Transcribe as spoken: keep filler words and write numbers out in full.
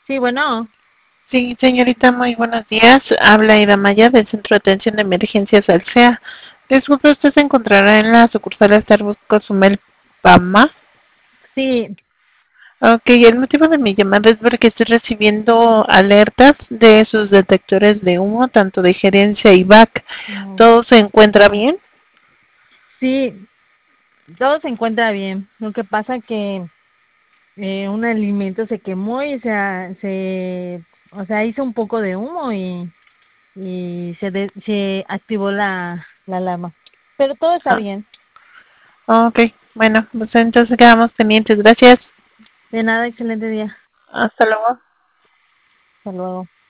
Sí, bueno, Sí, señorita, muy buenos días. Habla Ida Maya del Centro de Atención de Emergencias Alsea. Disculpe, ¿usted se encontrará en la sucursal Starbucks Cozumel, Pama? sí, Ok, el motivo de mi llamada es porque estoy recibiendo alertas de sus detectores de humo, tanto de gerencia y B A C. no. ¿Todo se encuentra bien? Sí, todo se encuentra bien. Lo que pasa que eh, un alimento se quemó y se, a- se, o sea, hizo un poco de humo y, y se, de- se activó la, la alarma. Pero todo está Ah, bien. ok, bueno, pues entonces quedamos pendientes. Gracias. De nada, excelente día. Hasta luego. Hasta luego.